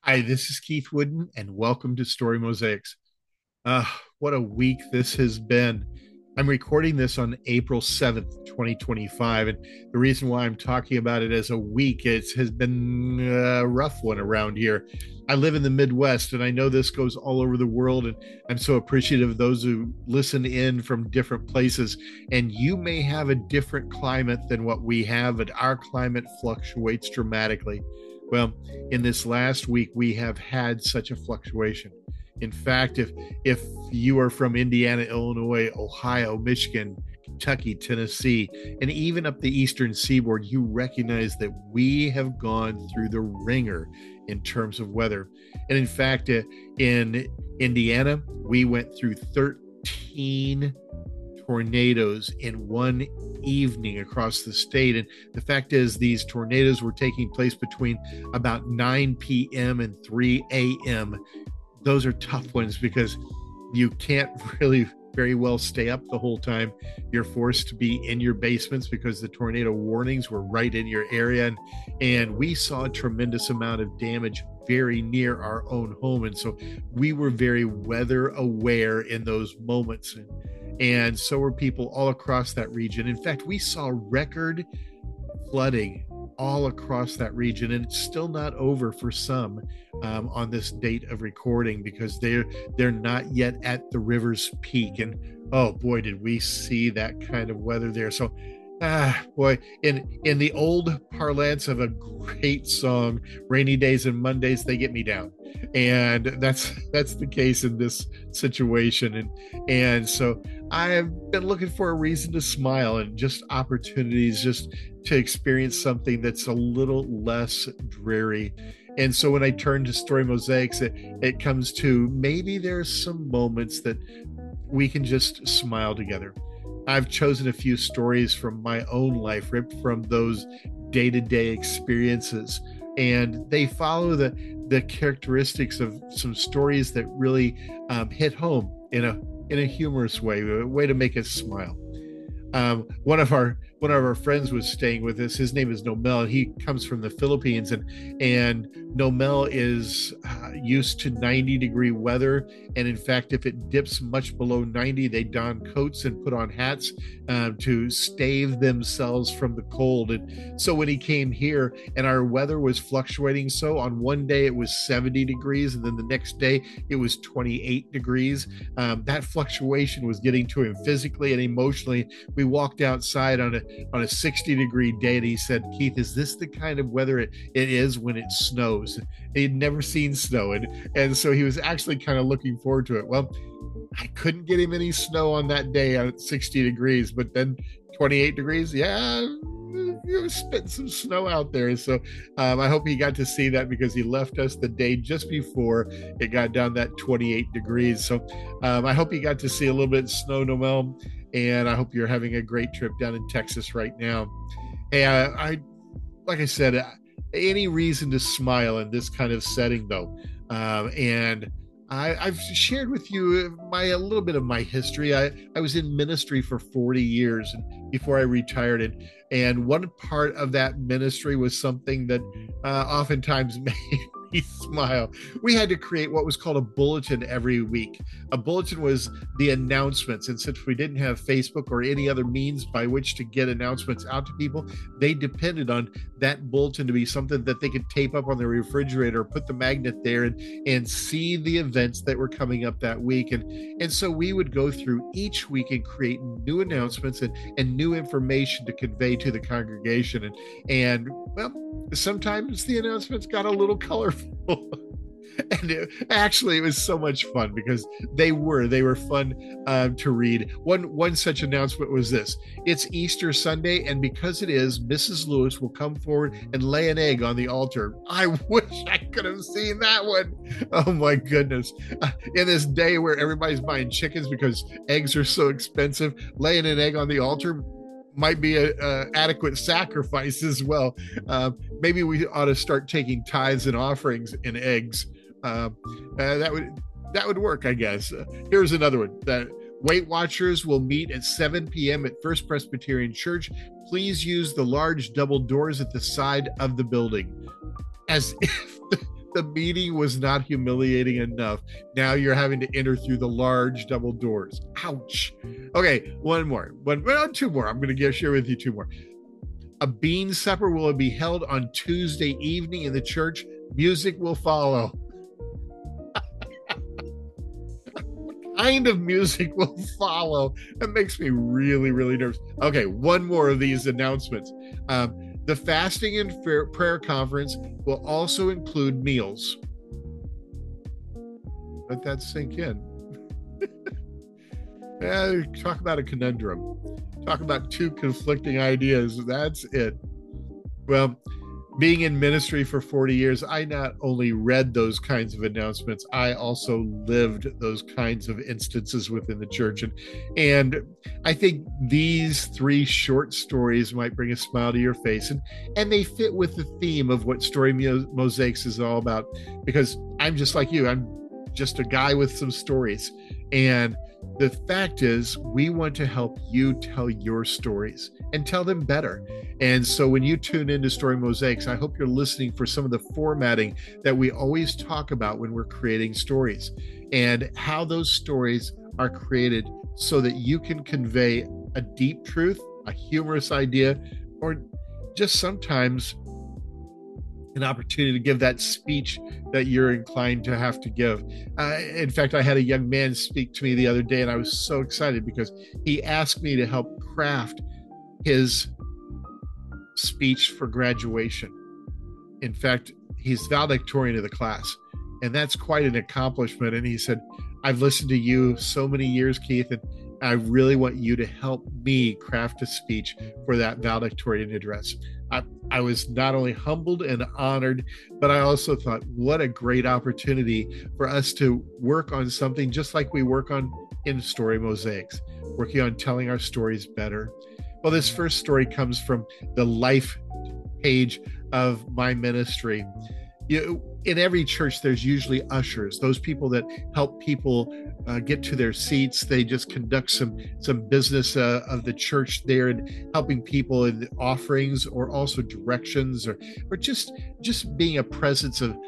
Hi, this is Keith Wooden, and welcome to Story Mosaics. Uh, what a week this has been. I'm recording this on April 7th, 2025. And the reason why I'm talking about it as a week, it has been a rough one around here. I live in the Midwest, and I know this goes all over the world. And I'm so appreciative of those who listen in from different places. And you may have a different climate than what we have, but our climate fluctuates dramatically. Well, in this last week, we have had such a fluctuation. In fact, if you are from Indiana, Illinois, Ohio, Michigan, Kentucky, Tennessee, and even up the eastern seaboard, you recognize that we have gone through the ringer in terms of weather. And in fact, in Indiana, we went through 13 tornadoes in one evening across the state. And the fact is, these tornadoes were taking place between about 9 p.m. and 3 a.m. Those are tough ones because you can't really very well stay up the whole time. You're forced to be in your basements because the tornado warnings were right in your area. And we saw a tremendous amount of damage very near our own home. And so we were very weather aware in those moments. And so were people all across that region. In fact, we saw record flooding all across that region, and it's still not over for some on this date of recording because they're not yet at the river's peak. And oh boy, did we see that kind of weather there. So boy, in the old parlance of a great song, rainy days and Mondays, they get me down. And that's the case in this situation. And so I've been looking for a reason to smile and just opportunities just to experience something that's a little less dreary. And so when I turn to Story Mosaics, it comes to maybe there's some moments that we can just smile together. I've chosen a few stories from my own life, ripped from those day-to-day experiences, and they follow the characteristics of some stories that really hit home in a humorous way, a way to make us smile. One of our friends was staying with us. His name is Nomel, and he comes from the Philippines. And Nomel is used to 90-degree weather. And in fact, if it dips much below 90, they don coats and put on hats to stave themselves from the cold. And so when he came here, and our weather was fluctuating, so on one day it was 70 degrees, and then the next day it was 28 degrees. That fluctuation was getting to him physically and emotionally. We walked outside on a 60-degree day, and he said, "Keith, is this the kind of weather it is when it snows?" He'd never seen snow, and so he was actually kind of looking forward to it. Well, I couldn't get him any snow on that day at 60 degrees, but then 28 degrees, yeah, you was spitting some snow out there. So I hope he got to see that because he left us the day just before it got down that 28 degrees. So I hope he got to see a little bit of snow, Noel, and I hope you're having a great trip down in Texas right now. Hey, I like I said, any reason to smile in this kind of setting, though, and I've shared with you a little bit of my history. I was in ministry for 40 years before I retired, and one part of that ministry was something that oftentimes made me smile. We had to create what was called a bulletin every week. A bulletin was the announcements, and since we didn't have Facebook or any other means by which to get announcements out to people, they depended on that bulletin to be something that they could tape up on their refrigerator, put the magnet there, and see the events that were coming up that week. And so we would go through each week and create new announcements and new information to convey to the congregation. And well, sometimes the announcements got a little colorful. And it was so much fun because they were fun to read. One such announcement was this: it's Easter Sunday, and because it is, Mrs. Lewis will come forward and lay an egg on the altar. I wish I could have seen that one. Oh my goodness. In this day where everybody's buying chickens because eggs are so expensive, laying an egg on the altar might be a adequate sacrifice as well. Maybe we ought to start taking tithes and offerings in eggs. That would work, I guess. Here's another one: that Weight Watchers will meet at 7 p.m. at First Presbyterian Church. Please use the large double doors at the side of the building. As if The meeting was not humiliating enough. Now you're having to enter through the large double doors. Ouch. Okay, two more. I'm going to share with you two more. A bean supper will be held on Tuesday evening in the church. Music will follow. What kind of music will follow? That makes me really, really nervous. Okay, one more of these announcements. The fasting and prayer conference will also include meals. Let that sink in. Yeah, talk about a conundrum. Talk about two conflicting ideas. That's it. Well, being in ministry for 40 years, I not only read those kinds of announcements, I also lived those kinds of instances within the church. And I think these three short stories might bring a smile to your face. And they fit with the theme of what Story Mosaics is all about. Because I'm just like you. I'm just a guy with some stories. And the fact is, we want to help you tell your stories and tell them better. And so when you tune into Story Mosaics, I hope you're listening for some of the formatting that we always talk about when we're creating stories, and how those stories are created so that you can convey a deep truth, a humorous idea, or just sometimes an opportunity to give that speech that you're inclined to have to give. In fact, I had a young man speak to me the other day, and I was so excited because he asked me to help craft his speech for graduation. In fact, he's valedictorian of the class, and that's quite an accomplishment. And he said, I've listened to you so many years, Keith, and I really want you to help me craft a speech for that valedictorian address. I was not only humbled and honored, but I also thought, what a great opportunity for us to work on something just like we work on in Story Mosaics, working on telling our stories better. Well, this first story comes from the life page of my ministry. In every church, there's usually ushers, those people that help people get to their seats. They just conduct some business of the church there, and helping people in the offerings, or also directions, or just being a presence of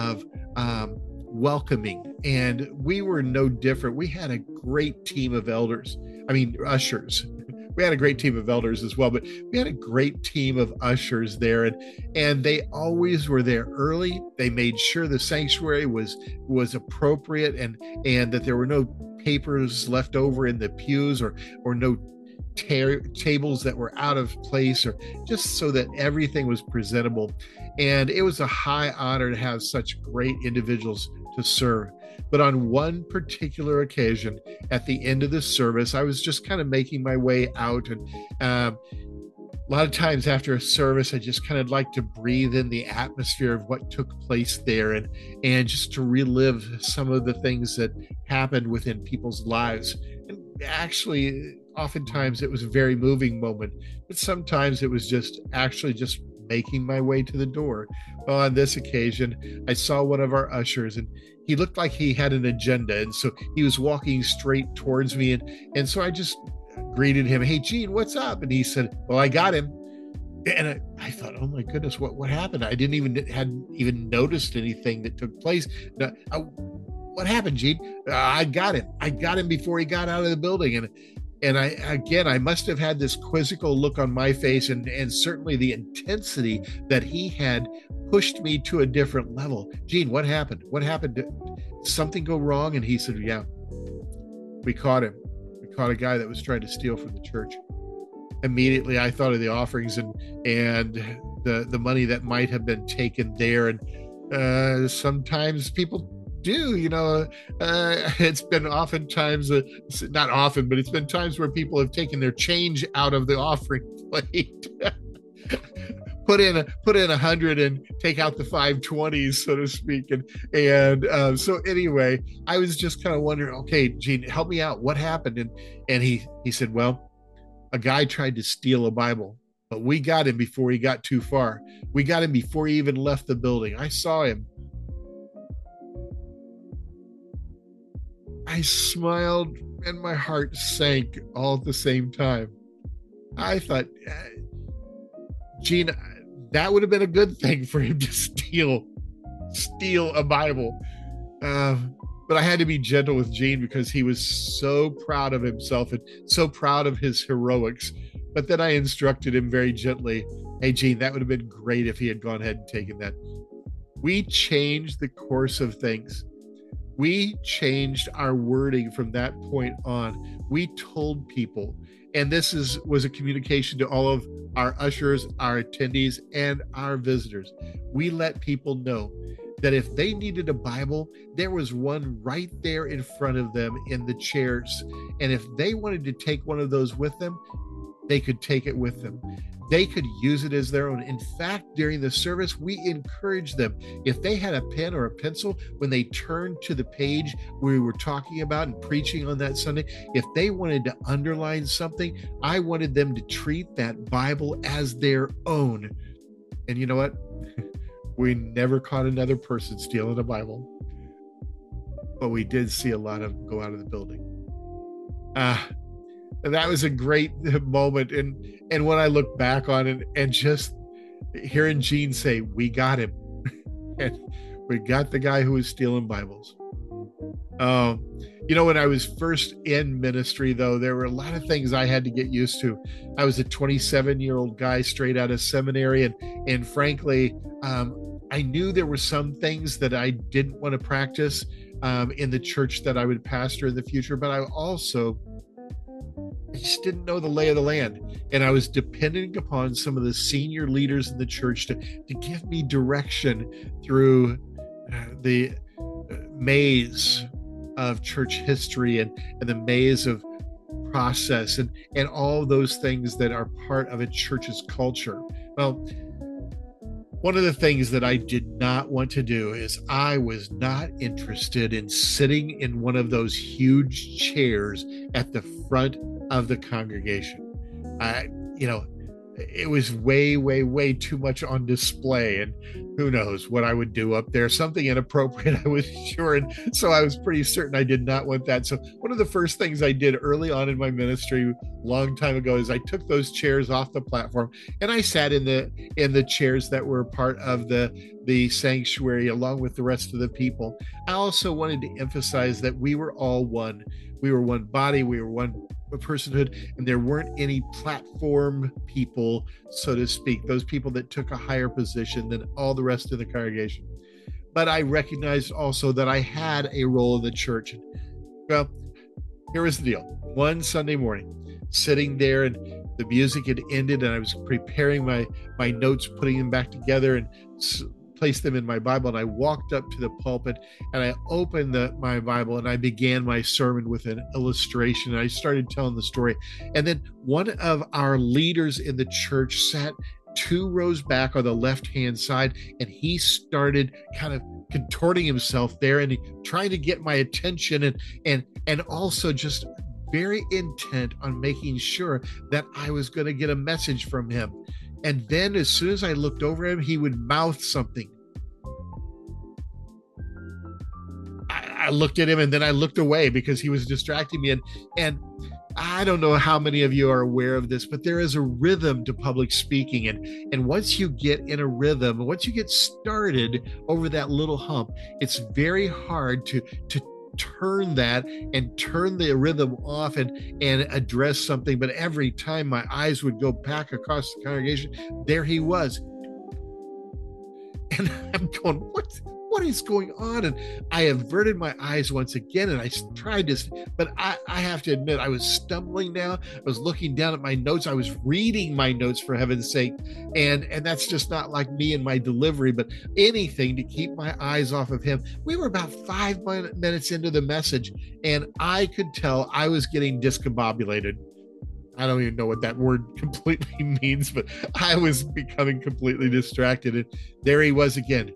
welcoming. And we were no different. We had a great team of ushers. We had a great team of elders as well, but we had a great team of ushers there, and they always were there early. They made sure the sanctuary was appropriate, and that there were no papers left over in the pews, or no tables that were out of place, or just so that everything was presentable. And it was a high honor to have such great individuals to serve. But on one particular occasion, at the end of the service, I was just kind of making my way out. And a lot of times after a service, I just kind of like to breathe in the atmosphere of what took place there, and just to relive some of the things that happened within people's lives. And actually, oftentimes it was a very moving moment, but sometimes it was just making my way to the door. Well, on this occasion, I saw one of our ushers, and he looked like he had an agenda. And so he was walking straight towards me. And so I just greeted him. Hey, Gene, what's up? And he said, well, I got him. And I thought, oh my goodness, what happened? I hadn't even noticed anything that took place. What happened, Gene? I got him. I got him before he got out of the building. And I must have had this quizzical look on my face, and certainly the intensity that he had pushed me to a different level. Gene, what happened? What happened? Did something go wrong? And he said, yeah, we caught him. We caught a guy that was trying to steal from the church. Immediately, I thought of the offerings and the money that might have been taken there. And sometimes people do, it's been oftentimes, not often, but it's been times where people have taken their change out of the offering plate, put in 100 and take out the 520s, so to speak. And so anyway, I was just kind of wondering, okay, Gene, help me out. What happened? And he said, well, a guy tried to steal a Bible, but we got him before he got too far. We got him before he even left the building. I saw him. I smiled and my heart sank all at the same time. I thought, Gene, that would have been a good thing for him to steal. steal a Bible. But I had to be gentle with Gene because he was so proud of himself and so proud of his heroics. But then I instructed him very gently, hey, Gene, that would have been great if he had gone ahead and taken that. We changed the course of things. We changed our wording from that point on. We told people, and this was a communication to all of our ushers, our attendees, and our visitors. We let people know that if they needed a Bible, there was one right there in front of them in the chairs. And if they wanted to take one of those with them, they could take it with them. They could use it as their own. In fact, during the service, we encouraged them. If they had a pen or a pencil, when they turned to the page we were talking about and preaching on that Sunday, if they wanted to underline something, I wanted them to treat that Bible as their own. And you know what? We never caught another person stealing a Bible, but we did see a lot of them go out of the building. And that was a great moment. And when I look back on it and just hearing Gene say, we got him. And we got the guy who was stealing Bibles. When I was first in ministry, though, there were a lot of things I had to get used to. I was a 27-year-old guy straight out of seminary. And frankly, I knew there were some things that I didn't want to practice in the church that I would pastor in the future, but I just didn't know the lay of the land. And I was depending upon some of the senior leaders in the church to give me direction through the maze of church history and the maze of process and all those things that are part of a church's culture. Well, one of the things that I did not want to do is I was not interested in sitting in one of those huge chairs at the front of the congregation. It was way, way, way too much on display, and who knows what I would do up there, something inappropriate, I was sure. And so I was pretty certain I did not want that. So one of the first things I did early on in my ministry, a long time ago, is I took those chairs off the platform and I sat in the chairs that were part of the sanctuary along with the rest of the people. I also wanted to emphasize that we were all one. We were one body, we were one personhood, and there weren't any platform people, so to speak, those people that took a higher position than all the rest of the congregation. But I recognized also that I had a role in the church. Well, here was the deal. One Sunday morning, sitting there, and the music had ended, and I was preparing my notes, putting them back together, and placed them in my Bible, and I walked up to the pulpit and I opened my Bible and I began my sermon with an illustration. And I started telling the story. And then one of our leaders in the church sat 2 rows back on the left-hand side, and he started kind of contorting himself there and trying to get my attention and also just very intent on making sure that I was going to get a message from him. And then as soon as I looked over him, he would mouth something. I looked at him and then I looked away because he was distracting me. And I don't know how many of you are aware of this, but there is a rhythm to public speaking. And once you get in a rhythm, once you get started over that little hump, it's very hard to turn that and turn the rhythm off and address something. But every time my eyes would go back across the congregation, there he was. And I'm going, what is going on? And I averted my eyes once again, and I tried to, but I have to admit, I was stumbling now. I was looking down at my notes. I was reading my notes, for heaven's sake. And that's just not like me and my delivery, but anything to keep my eyes off of him. We were about 5 minutes into the message, and I could tell I was getting discombobulated. I don't even know what that word completely means, but I was becoming completely distracted. And there he was again.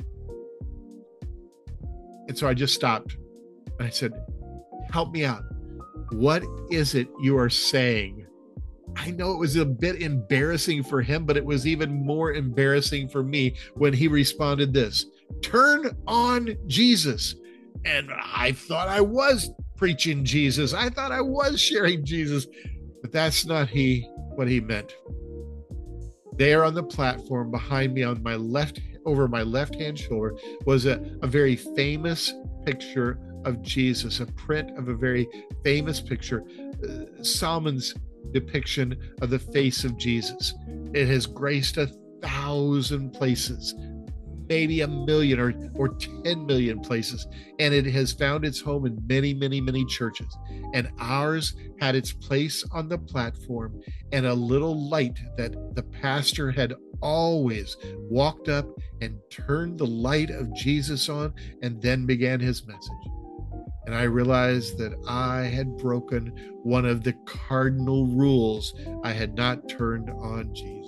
And so I just stopped and I said, help me out. What is it you are saying? I know it was a bit embarrassing for him, but it was even more embarrassing for me when he responded this: turn on Jesus. And I thought I was preaching Jesus. I thought I was sharing Jesus, but that's not what he meant. There on the platform behind me on my left over my left hand shoulder was a very famous picture of Jesus, a print of a very famous picture, Solomon's depiction of the face of Jesus. It has graced 1,000 places, maybe 1,000,000 or 10 million places. And it has found its home in many, many, many churches. And ours had its place on the platform, and a little light that the pastor had always walked up and turned the light of Jesus on and then began his message. And I realized that I had broken one of the cardinal rules. I had not turned on Jesus.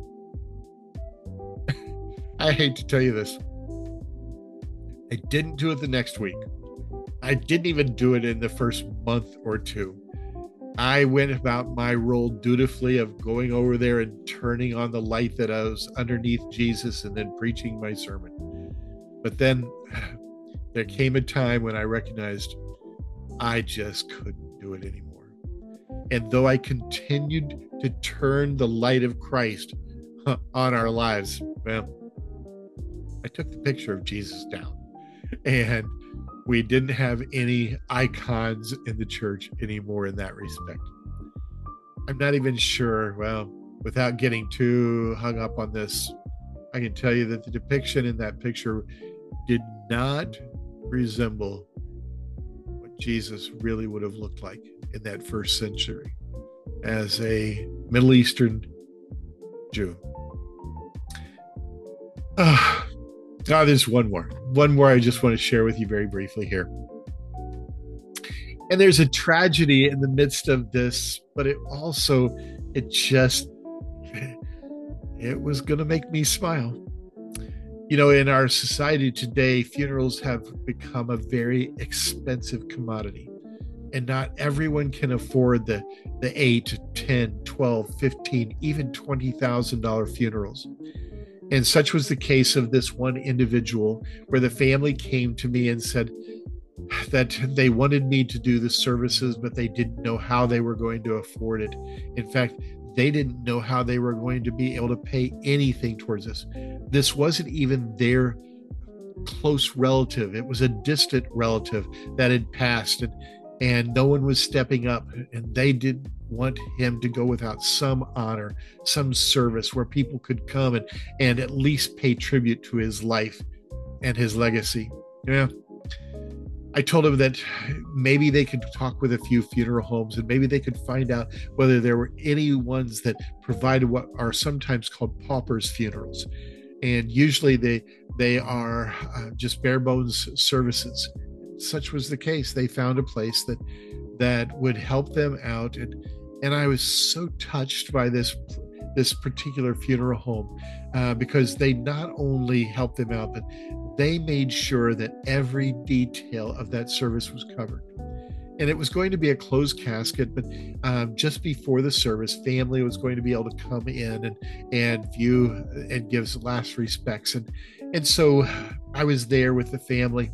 I hate to tell you this. I didn't do it the next week. I didn't even do it in the first month or two. I went about my role dutifully of going over there and turning on the light that I was underneath Jesus and then preaching my sermon. But then there came a time when I recognized I just couldn't do it anymore. And though I continued to turn the light of Christ on our lives, well, I took the picture of Jesus down, and we didn't have any icons in the church anymore in that respect. I'm not even sure, well, without getting too hung up on this, I can tell you that the depiction in that picture did not resemble what Jesus really would have looked like in that first century as a Middle Eastern Jew. There's one more I just want to share with you very briefly here. And there's a tragedy in the midst of this, but it was going to make me smile. You know, in our society today, funerals have become a very expensive commodity, and not everyone can afford the 8, 10, 12, 15, even $20,000 funerals. And such was the case of this one individual, where the family came to me and said that they wanted me to do the services, but they didn't know how they were going to afford it. In fact, they didn't know how they were going to be able to pay anything towards this. This wasn't even their close relative. It was a distant relative that had passed, and no one was stepping up, and they didn't want him to go without some honor, some service where people could come and at least pay tribute to his life and his legacy. Yeah. I told him that maybe they could talk with a few funeral homes, and maybe they could find out whether there were any ones that provided what are sometimes called paupers funerals. And usually they are just bare bones services. Such was the case. They found a place that would help them out. And I was so touched by this particular funeral home because they not only helped them out, but they made sure that every detail of that service was covered. And it was going to be a closed casket, but just before the service, family was going to be able to come in and view and give last respects. And so I was there with the family.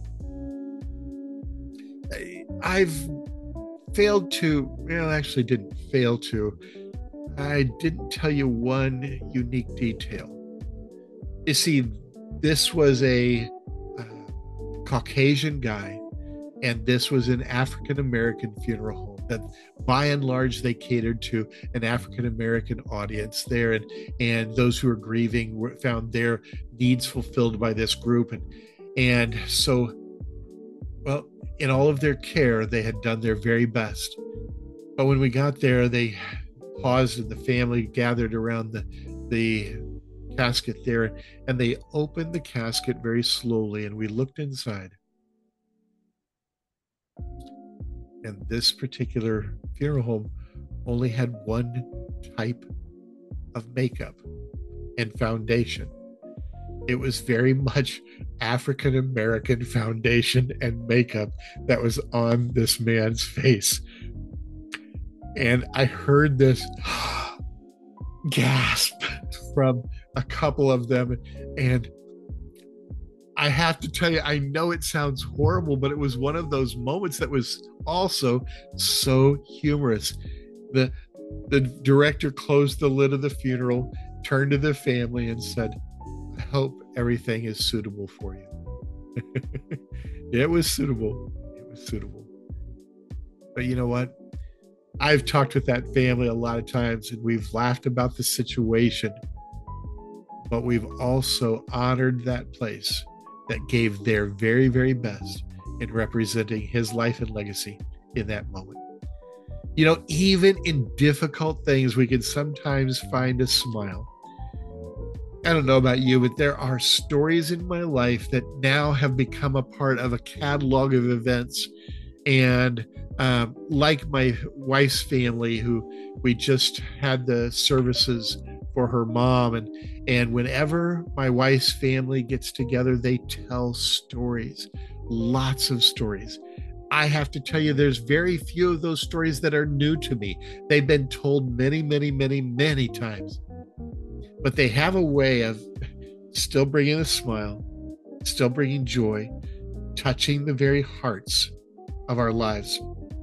I've failed to, well, actually didn't fail to. I didn't tell you one unique detail. You see, this was a Caucasian guy, and this was an African-American funeral home that by and large they catered to an African-American audience there, and those who were grieving found their needs fulfilled by this group. And so, well, in all of their care, they had done their very best. But when we got there, they paused and the family gathered around the casket there, and they opened the casket very slowly, and we looked inside. And this particular funeral home only had one type of makeup and foundation. It was very much African American foundation and makeup that was on this man's face. And I heard this gasp from a couple of them. And I have to tell you, I know it sounds horrible, but it was one of those moments that was also so humorous. The director closed the lid of the funeral, turned to the family and said, hope everything is suitable for you. It was suitable. It was suitable. But you know what? I've talked with that family a lot of times and we've laughed about the situation, but we've also honored that place that gave their very, very best in representing his life and legacy in that moment. You know, even in difficult things, we can sometimes find a smile. I don't know about you, but there are stories in my life that now have become a part of a catalog of events. And like my wife's family, who we just had the services for her mom, and whenever my wife's family gets together, they tell stories, lots of stories. I have to tell you, there's very few of those stories that are new to me. They've been told many, many, many, many times, but they have a way of still bringing a smile, still bringing joy, touching the very hearts of our lives,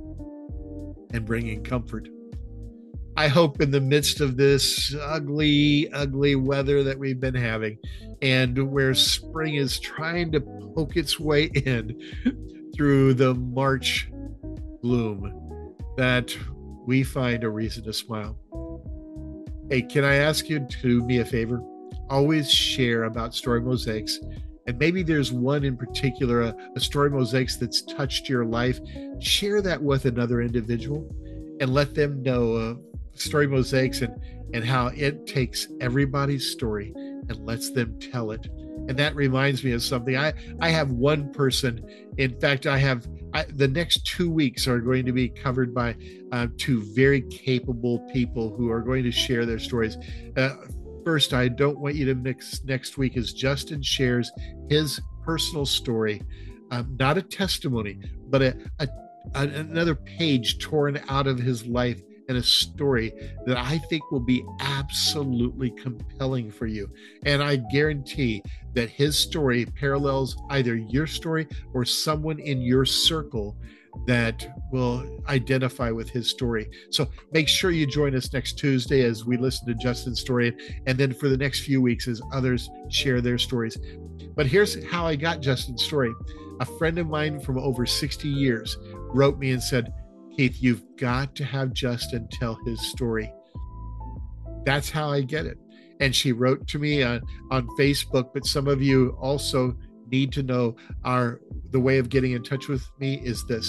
and bringing comfort. I hope in the midst of this ugly, ugly weather that we've been having, and where spring is trying to poke its way in through the March gloom, that we find a reason to smile. Hey, can I ask you to do me a favor? Always share about Story Mosaics. And maybe there's one in particular, a Story Mosaics that's touched your life. Share that with another individual and let them know Story Mosaics, and how it takes everybody's story and lets them tell it. And that reminds me of something. I have one person. In fact, the next 2 weeks are going to be covered by two very capable people who are going to share their stories. First, I don't want you to mix next week as Justin shares his personal story, not a testimony, but another page torn out of his life, and a story that I think will be absolutely compelling for you. And I guarantee that his story parallels either your story or someone in your circle that will identify with his story. So make sure you join us next Tuesday as we listen to Justin's story, and then for the next few weeks as others share their stories. But here's how I got Justin's story. A friend of mine from over 60 years wrote me and said, Keith, you've got to have Justin tell his story. That's how I get it. And she wrote to me on Facebook, but some of you also need to know the way of getting in touch with me is this: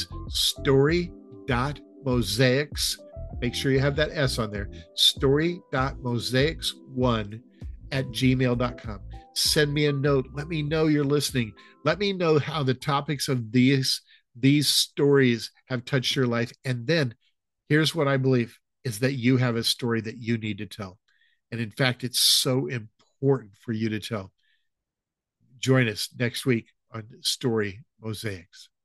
story.mosaics. Make sure you have that S on there. story.mosaics1@gmail.com. Send me a note. Let me know you're listening. Let me know how the topics of these stories have touched your life. And then here's what I believe is that you have a story that you need to tell. And in fact, it's so important for you to tell. Join us next week on Story Mosaics.